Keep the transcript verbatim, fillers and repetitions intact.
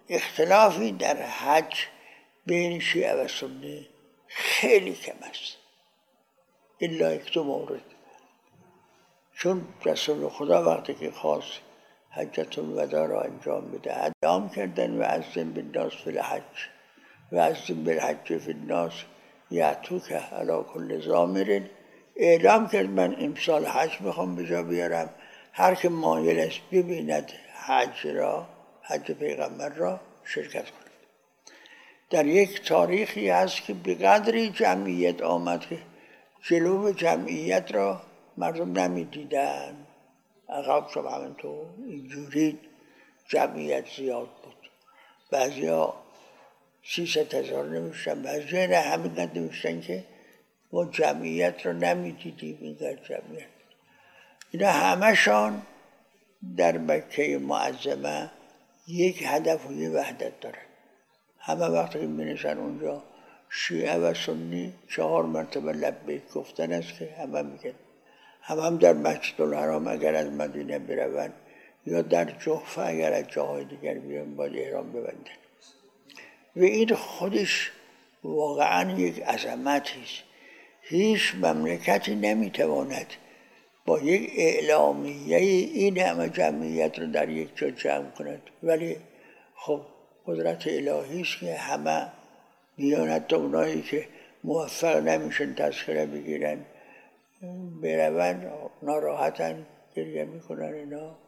اختلافی در حج بین شیعه و سنی خیلی کم است الا یک دو مورد. چون رسول خدا وقتی که خواست حجت الوداع را انجام بده اعلام کردن و عزم بالناس فی الحج و عزم بالحج فی الناس یأتوک علی کل ضامر. اعلام کرد من امسال حج میخوام به جا بیارم، هر که مایل است ببیند حج را، حج پیغمبر را شرکت کند. در یک تاریخی هست که به قدری جمعیت آمد که جلو جمعیت را مردم نمیدیدن، عقب شب همینطور اینجوری جمعیت زیاد بود. بعضی ها سیصد هزار نمیشتن، بعضی ها نه همین قد نمیشتن که ما جمعیت را نمیدیدیم اینقدر جمعیت. اینا همشان در مکه معظمه یک هدف و یک وحدت دارن. همه وقتی که می‌نشن اونجا شیعه و سنی چهار مرتبه لبیک گفتن است که همه میگن. هم هم در مسجد الحرام اگر از مدینه بروند یا در جحفه اگر از جاهای دیگر بیان باید احرام ببندن. و این خودش واقعا یک عظمتی است. هیچ مملکتی نمیتواند با یک اعلامیه این همه جمعیت رو در یک جا جمع کند، ولی خب قدرت الهی است که همه میان، حتی اونایی که موفق نمیشن تذکره بگیرن بروند، ناراحتن، گریه میکنن اینا.